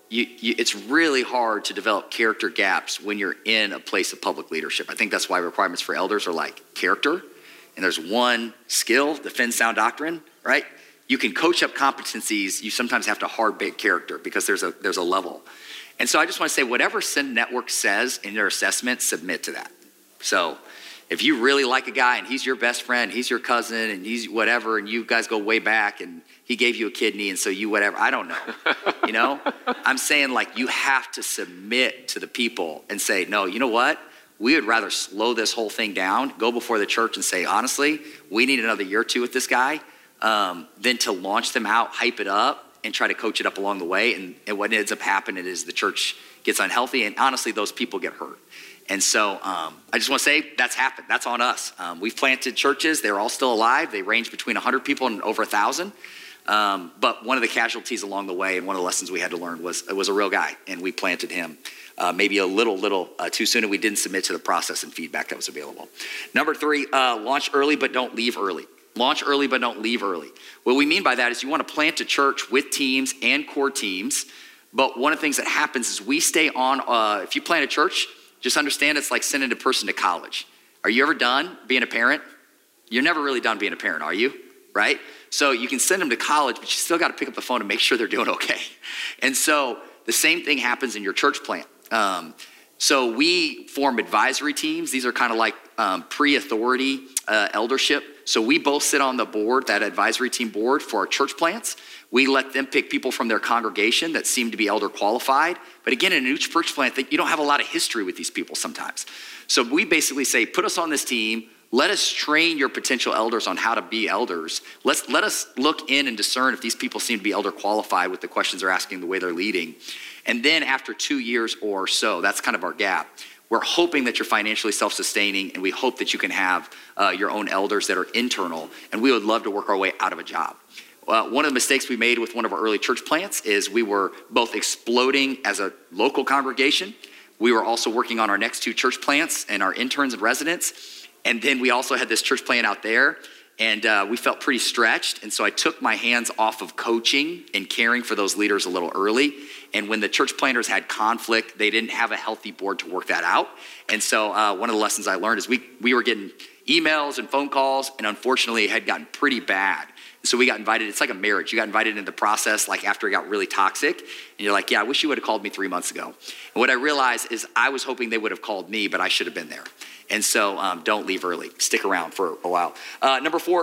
you, you, it's really hard to develop character gaps when you're in a place of public leadership. I think that's why requirements for elders are like character. And there's one skill, defend sound doctrine, right? You can coach up competencies. You sometimes have to hard bake character because there's a there's a level. And so I just want to say, whatever Send Network says in their assessment, submit to that. So if you really like a guy and he's your best friend, he's your cousin and he's whatever, and you guys go way back and he gave you a kidney and so you whatever, I don't know, you know? I'm saying like you have to submit to the people and say, no, you know what? We would rather slow this whole thing down, go before the church and say, honestly, we need another year or two with this guy, um, than to launch them out, hype it up, and try to coach it up along the way. And, and what ends up happening is the church gets unhealthy, and honestly, those people get hurt. And so um, I just want to say that's happened. That's on us. Um, we've planted churches. They're all still alive. They range between one hundred people and over one thousand. Um, but one of the casualties along the way and one of the lessons we had to learn was it was a real guy, and we planted him uh, maybe a little, little uh, too soon, and we didn't submit to the process and feedback that was available. Number three, uh, launch early but don't leave early. Launch early but don't leave early. What we mean by that is you want to plant a church with teams and core teams, but one of the things that happens is we stay on, uh, if you plant a church, just understand it's like sending a person to college. Are you ever done being a parent? You're never really done being a parent, are you? Right? So you can send them to college, but you still got to pick up the phone and make sure they're doing okay. And so the same thing happens in your church plant. Um, so we form advisory teams. These are kind of like um, pre-authority uh, eldership. So we both sit on the board, that advisory team board for our church plants. We let them pick people from their congregation that seem to be elder qualified. But again, in a new church plant, you don't have a lot of history with these people sometimes. So we basically say, put us on this team. Let us train your potential elders on how to be elders. Let's let us look in and discern if these people seem to be elder qualified with the questions they're asking, the way they're leading. And then after two years or so, that's kind of our gap. We're hoping that you're financially self-sustaining, and we hope that you can have uh, your own elders that are internal, and we would love to work our way out of a job. Uh, one of the mistakes we made with one of our early church plants is we were both exploding as a local congregation. We were also working on our next two church plants and our interns and residents. And then we also had this church plant out there, and uh, we felt pretty stretched. And so I took my hands off of coaching and caring for those leaders a little early. And when the church planters had conflict, they didn't have a healthy board to work that out. And so uh, one of the lessons I learned is we, we were getting emails and phone calls, and unfortunately it had gotten pretty bad. So we got invited. It's like a marriage. You got invited into the process like after it got really toxic. And you're like, yeah, I wish you would have called me three months ago. And what I realized is I was hoping they would have called me, but I should have been there. And so um, don't leave early. Stick around for a while. Uh, number four,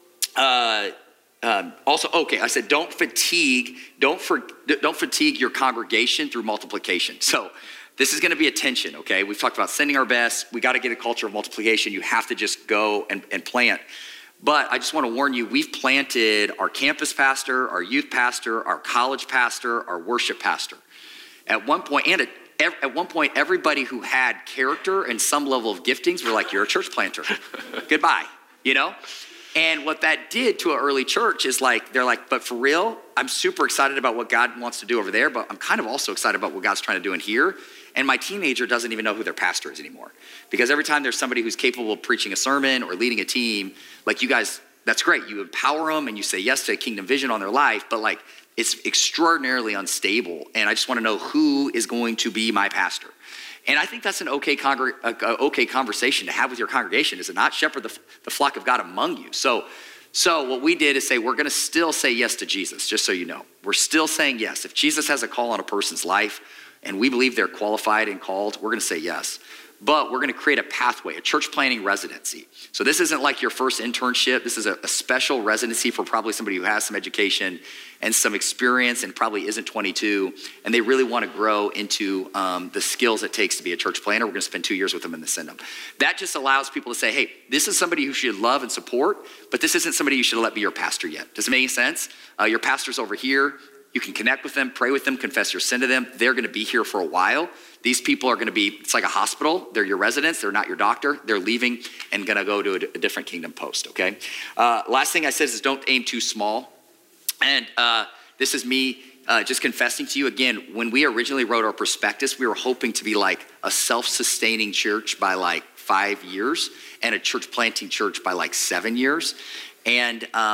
uh, um, also, okay, I said don't fatigue, don't, for, don't fatigue your congregation through multiplication. So this is gonna be a tension, okay? We've talked about sending our best. We gotta get a culture of multiplication. You have to just go and, and plant. But I just want to warn you, we've planted our campus pastor, our youth pastor, our college pastor, our worship pastor. At one point, and at, at one point, everybody who had character and some level of giftings were like, you're a church planter. Goodbye, you know? And what that did to an early church is like, they're like, but for real, I'm super excited about what God wants to do over there, but I'm kind of also excited about what God's trying to do in here. And my teenager doesn't even know who their pastor is anymore. Because every time there's somebody who's capable of preaching a sermon or leading a team, like you guys, that's great. You empower them and you say yes to a kingdom vision on their life, but like it's extraordinarily unstable. And I just want to know who is going to be my pastor. And I think that's an okay, congr- uh, okay conversation to have with your congregation, is it not? Shepherd the, the flock of God among you. So, so what we did is say, we're going to still say yes to Jesus, just so you know. We're still saying yes. If Jesus has a call on a person's life, and we believe they're qualified and called, we're gonna say yes. But we're gonna create a pathway, a church planning residency. So this isn't like your first internship. This is a, a special residency for probably somebody who has some education and some experience and probably isn't twenty-two, and they really wanna grow into um, the skills it takes to be a church planner. We're gonna spend two years with them and then send them. That just allows people to say, hey, this is somebody who should love and support, but this isn't somebody you should let be your pastor yet. Does it make any sense? Uh, your pastor's over here. You can connect with them, pray with them, confess your sin to them. They're gonna be here for a while. These people are gonna be, it's like a hospital. They're your residents, they're not your doctor. They're leaving and gonna go to a, a different kingdom post, okay? Uh, last thing I said is don't aim too small. And uh, this is me uh, just confessing to you, again, when we originally wrote our prospectus, we were hoping to be like a self-sustaining church by like five years and a church planting church by like seven years. And um,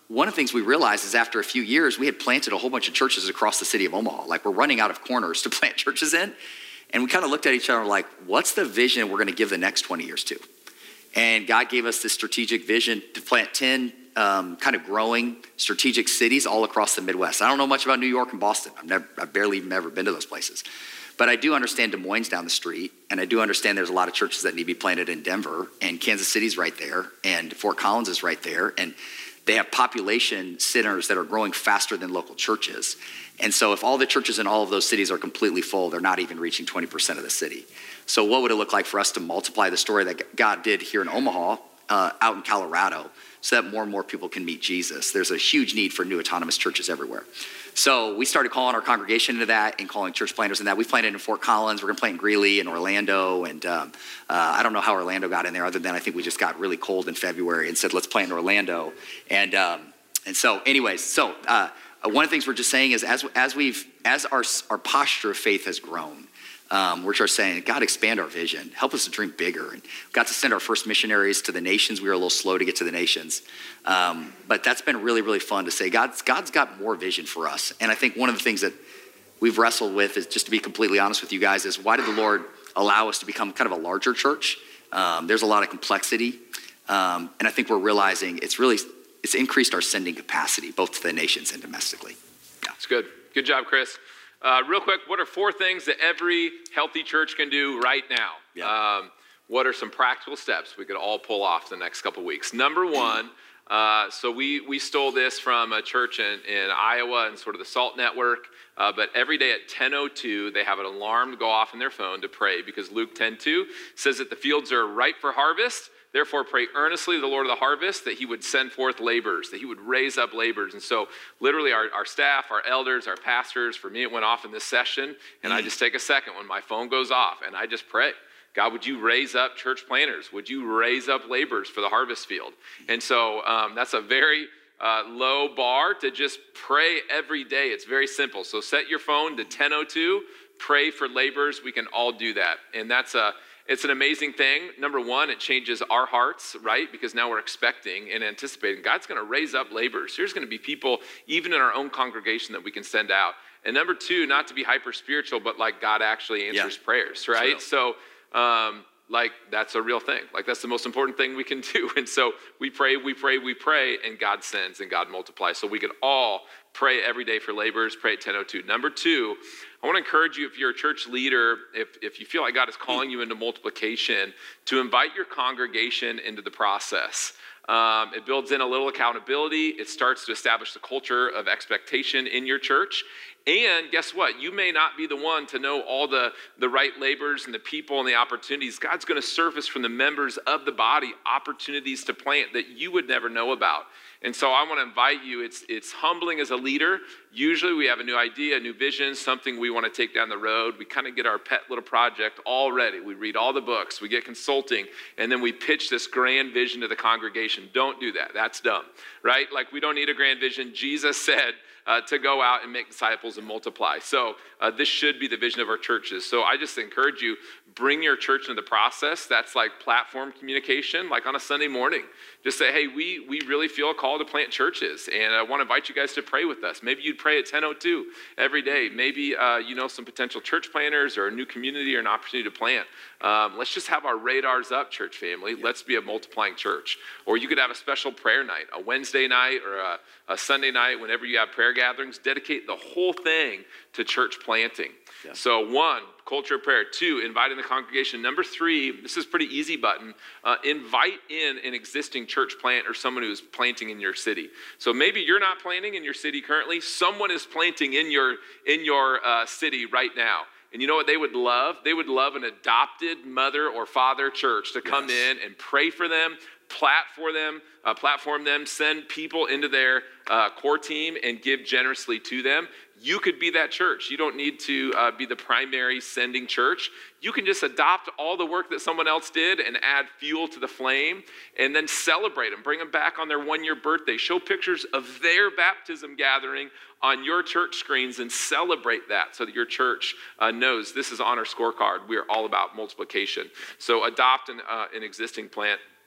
one of the things we realized is after a few years, we had planted a whole bunch of churches across the city of Omaha. Like, we're running out of corners to plant churches in. And we kind of looked at each other like, what's the vision we're going to give the next twenty years to? And God gave us this strategic vision to plant ten um, kind of growing strategic cities all across the Midwest. I don't know much about New York and Boston. I've, never, I've barely even ever been to those places. But I do understand Des Moines down the street, and I do understand there's a lot of churches that need to be planted in Denver, and Kansas City's right there, and Fort Collins is right there, and they have population centers that are growing faster than local churches. And so if all the churches in all of those cities are completely full, they're not even reaching twenty percent of the city. So what would it look like for us to multiply the story that God did here in Omaha, uh, out in Colorado, so that more and more people can meet Jesus? There's a huge need for new autonomous churches everywhere. So we started calling our congregation into that and calling church planters in that. We planted in Fort Collins. We're going to plant in Greeley and Orlando. And um, uh, I don't know how Orlando got in there, other than I think we just got really cold in February and said, let's plant in Orlando. And um, and so anyways, so uh, one of the things we're just saying is as as we've, as our, our posture of faith has grown, Um, we're just saying, God, expand our vision. Help us to dream bigger. And we got to send our first missionaries to the nations. We were a little slow to get to the nations. Um, but that's been really, really fun to say, God's, God's got more vision for us. And I think one of the things that we've wrestled with is, just to be completely honest with you guys, is why did the Lord allow us to become kind of a larger church? Um, there's a lot of complexity. Um, and I think we're realizing it's really, it's increased our sending capacity, both to the nations and domestically. Yeah. That's good. Good job, Chris. Uh, real quick, what are four things that every healthy church can do right now? Yeah. Um, what are some practical steps we could all pull off the next couple weeks? Number one, uh, so we we stole this from a church in, in Iowa and sort of the SALT network, uh, but every day at ten oh two, they have an alarm go off in their phone to pray, because Luke ten two says that the fields are ripe for harvest. Therefore, pray earnestly to the Lord of the harvest that he would send forth laborers, that he would raise up laborers. And so literally our, our staff, our elders, our pastors, for me, it went off in this session. And I just take a second when my phone goes off and I just pray, God, would you raise up church planters? Would you raise up laborers for the harvest field? And so um, that's a very uh, low bar to just pray every day. It's very simple. So set your phone to ten oh two, pray for laborers. We can all do that. And that's a It's an amazing thing. Number one, it changes our hearts, right? Because now we're expecting and anticipating God's going to raise up laborers. There's going to be people, even in our own congregation, that we can send out. And number two, not to be hyper spiritual, but like God actually answers yeah. prayers, right? So, um, like that's a real thing. Like that's the most important thing we can do. And so we pray, we pray, we pray, and God sends and God multiplies. So we could all pray every day for laborers, pray at ten oh two. Number two, I want to encourage you, if you're a church leader, if, if you feel like God is calling you into multiplication, to invite your congregation into the process. Um, it builds in a little accountability. It starts to establish the culture of expectation in your church. And guess what? You may not be the one to know all the, the right laborers and the people and the opportunities. God's going to surface from the members of the body opportunities to plant that you would never know about. And so I want to invite you. It's it's humbling as a leader. Usually we have a new idea, a new vision, something we want to take down the road. We kind of get our pet little project all ready. We read all the books. We get consulting. And then we pitch this grand vision to the congregation. Don't do that. That's dumb, right? Like, we don't need a grand vision. Jesus said uh, to go out and make disciples and multiply. So uh, this should be the vision of our churches. So I just encourage you, bring your church into the process. That's like platform communication, like on a Sunday morning. Just say, hey, we we really feel a call to plant churches, and I want to invite you guys to pray with us. Maybe you'd pray at ten oh two every day. Maybe uh, you know some potential church planters or a new community or an opportunity to plant. Um, let's just have our radars up, church family. Let's be a multiplying church. Or you could have a special prayer night, a Wednesday night or a, a Sunday night, whenever you have prayer gatherings. Dedicate the whole thing to church planting. Yeah. So one, culture of prayer. Two, inviting the congregation. Number three, this is pretty easy button. Uh, invite in an existing church plant or someone who's planting in your city. So maybe you're not planting in your city currently. Someone is planting in your in your uh, city right now. And you know what they would love? They would love an adopted mother or father church to come yes. in and pray for them, plat for them, uh, platform them, send people into their uh, core team and give generously to them. You could be that church. You don't need to uh, be the primary sending church. You can just adopt all the work that someone else did and add fuel to the flame, and then celebrate them. Bring them back on their one-year birthday. Show pictures of their baptism gathering on your church screens and celebrate that so that your church uh, knows this is on our scorecard. We are all about multiplication. So adopt an, uh, an existing plant.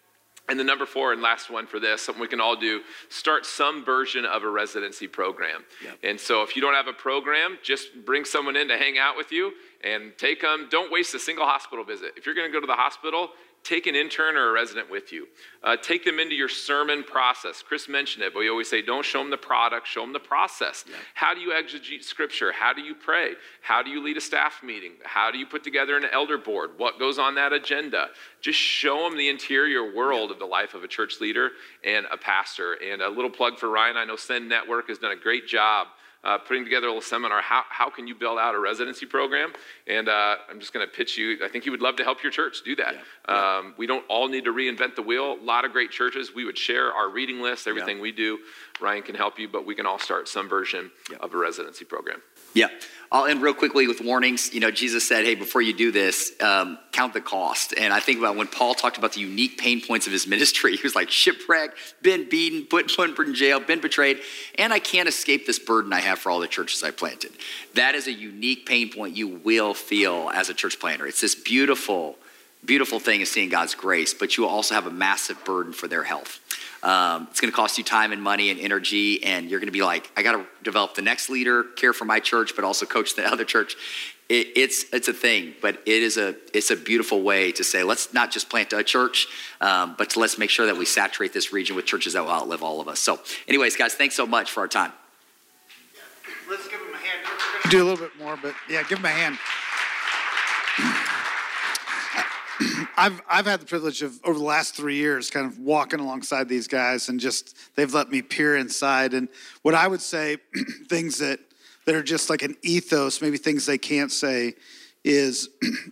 And the number four and last one for this, something we can all do, start some version of a residency program. Yep. And so if you don't have a program, just bring someone in to hang out with you and take them. Don't waste a single hospital visit. If you're going to go to the hospital, take an intern or a resident with you. Uh, take them into your sermon process. Chris mentioned it, but we always say, don't show them the product, show them the process. Yeah. How do you exegete scripture? How do you pray? How do you lead a staff meeting? How do you put together an elder board? What goes on that agenda? Just show them the interior world yeah. of the life of a church leader and a pastor. And a little plug for Ryan. I know Send Network has done a great job Uh, putting together a little seminar, how, how can you build out a residency program? And uh, I'm just going to pitch you, I think he would love to help your church do that. Yeah. Um, we don't all need to reinvent the wheel. A lot of great churches, we would share our reading list, everything yeah. we do. Ryan can help you, but we can all start some version yeah. of a residency program. Yeah, I'll end real quickly with warnings. You know, Jesus said, hey, before you do this, um, count the cost. And I think about when Paul talked about the unique pain points of his ministry, he was like shipwrecked, been beaten, put, put in jail, been betrayed, and I can't escape this burden I have for all the churches I planted. That is a unique pain point you will feel as a church planter. It's this beautiful, beautiful thing of seeing God's grace, but you will also have a massive burden for their health. Um, it's going to cost you time and money and energy, and you're going to be like, I got to develop the next leader, care for my church, but also coach the other church. It, it's it's a thing, but it is a it's a beautiful way to say, let's not just plant a church, um, but to let's make sure that we saturate this region with churches that will outlive all of us. So, anyways, guys, thanks so much for our time. Let's give him a hand. We're going to do a little bit more, but yeah, give him a hand. I've I've had the privilege of, over the last three years, kind of walking alongside these guys, and just, they've let me peer inside. And what I would say, things that, that are just like an ethos, maybe things they can't say, is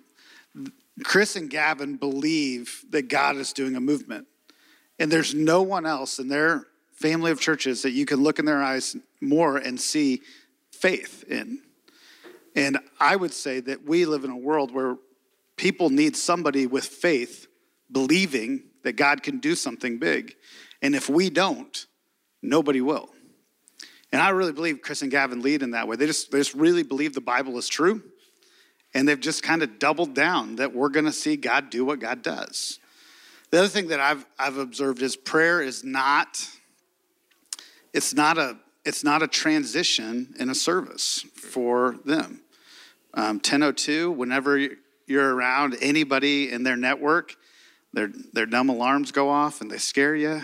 Chris and Gavin believe that God is doing a movement. And there's no one else in their family of churches that you can look in their eyes more and see faith in. And I would say that we live in a world where people need somebody with faith believing that God can do something big. And if we don't, nobody will. And I really believe Chris and Gavin lead in that way. They just, they just really believe the Bible is true. And they've just kind of doubled down that we're going to see God do what God does. The other thing that I've I've observed is prayer is not, it's not a, it's not a transition in a service for them. Um, ten oh two, whenever you're around anybody in their network, their their dumb alarms go off and they scare you.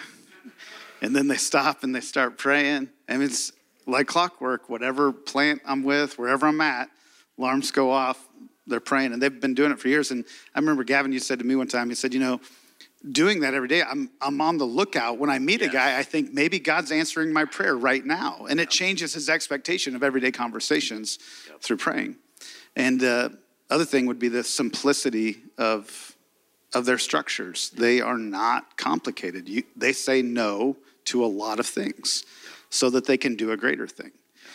And then they stop and they start praying. I mean, it's like clockwork. Whatever plant I'm with, wherever I'm at, alarms go off, they're praying. And they've been doing it for years. And I remember, Gavin, you said to me one time, you said, you know, doing that every day, I'm I'm on the lookout. When I meet yes. a guy, I think maybe God's answering my prayer right now. And it changes his expectation of everyday conversations yep. through praying. And uh, other thing would be the simplicity of, of their structures. They are not complicated. You, they say no to a lot of things so that they can do a greater thing.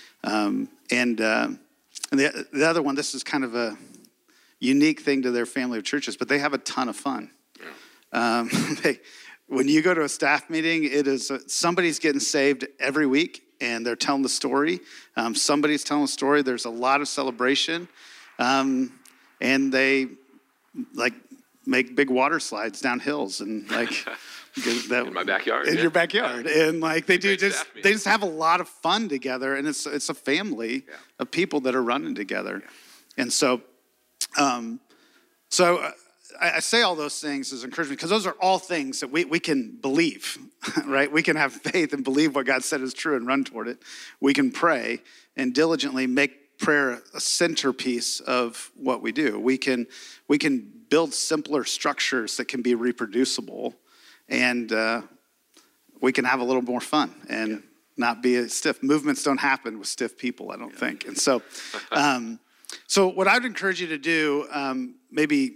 Um, and uh, and the, the other one, this is kind of a unique thing to their family of churches, but they have a ton of fun. Um, they, when you go to a staff meeting, it is uh, somebody's getting saved every week, and they're telling the story. Um, somebody's telling the story. There's a lot of celebration, um, and they like make big water slides down hills and like that, in my backyard, in yeah. your backyard, yeah. and like they do just they they just have a lot of fun together, and it's it's a family yeah. of people that are running together, yeah. and so, um, so. Uh, I say all those things as encouragement because those are all things that we, we can believe, right? We can have faith and believe what God said is true and run toward it. We can pray and diligently make prayer a centerpiece of what we do. We can we can build simpler structures that can be reproducible, and uh, we can have a little more fun and yeah. not be stiff. Movements don't happen with stiff people, I don't yeah. think. And so, um, so what I would encourage you to do, um, maybe.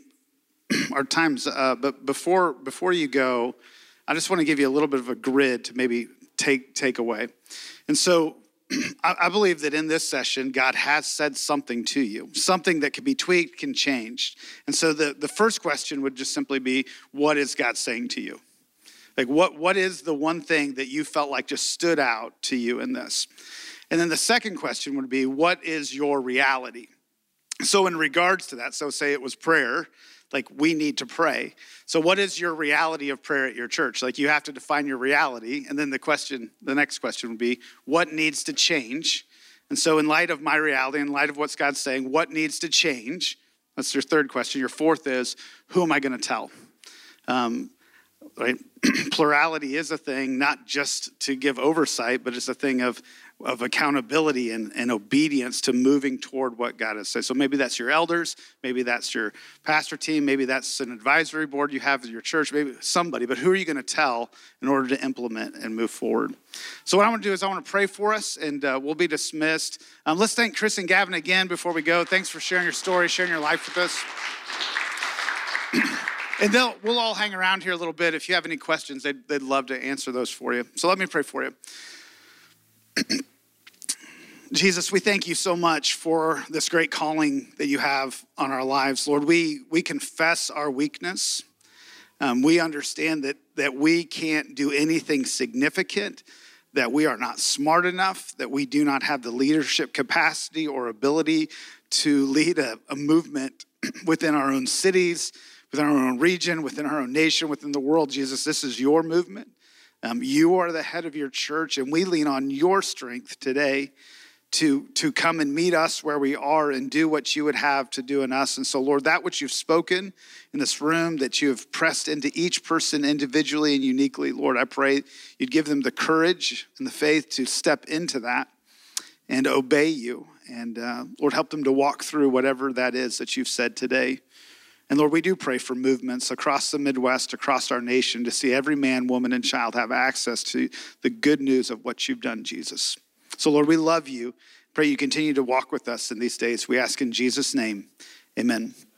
Our time's, uh, but before before you go, I just want to give you a little bit of a grid to maybe take take away. And so I, I believe that in this session, God has said something to you, something that can be tweaked, can change. And so the, the first question would just simply be, what is God saying to you? Like what what is the one thing that you felt like just stood out to you in this? And then the second question would be, what is your reality? So in regards to that, so say it was prayer, like we need to pray. So what is your reality of prayer at your church? Like you have to define your reality. And then the question, the next question would be, what needs to change? And so in light of my reality, in light of what God's saying, what needs to change? That's your third question. Your fourth is, who am I going to tell? Um, right? Plurality is a thing, not just to give oversight, but it's a thing of, of accountability and, and obedience to moving toward what God has said. So maybe that's your elders, maybe that's your pastor team, maybe that's an advisory board you have at your church, maybe somebody, but who are you going to tell in order to implement and move forward? So what I want to do is I want to pray for us, and uh, we'll be dismissed. Um, let's thank Chris and Gavin again before we go. Thanks for sharing your story, sharing your life with us. And they'll, we'll all hang around here a little bit. If you have any questions, they'd, they'd love to answer those for you. So let me pray for you. Jesus, we thank you so much for this great calling that you have on our lives. Lord, we, we confess our weakness. Um, we understand that, that we can't do anything significant, that we are not smart enough, that we do not have the leadership capacity or ability to lead a, a movement within our own cities, within our own region, within our own nation, within the world. Jesus, this is your movement. Um, you are the head of your church, and we lean on your strength today to, to come and meet us where we are and do what you would have to do in us. And so, Lord, that which you've spoken in this room, that you have pressed into each person individually and uniquely, Lord, I pray you'd give them the courage and the faith to step into that and obey you. And uh, Lord, help them to walk through whatever that is that you've said today. And Lord, we do pray for movements across the Midwest, across our nation, to see every man, woman, and child have access to the good news of what you've done, Jesus. So Lord, we love you. Pray you continue to walk with us in these days. We ask in Jesus' name, amen.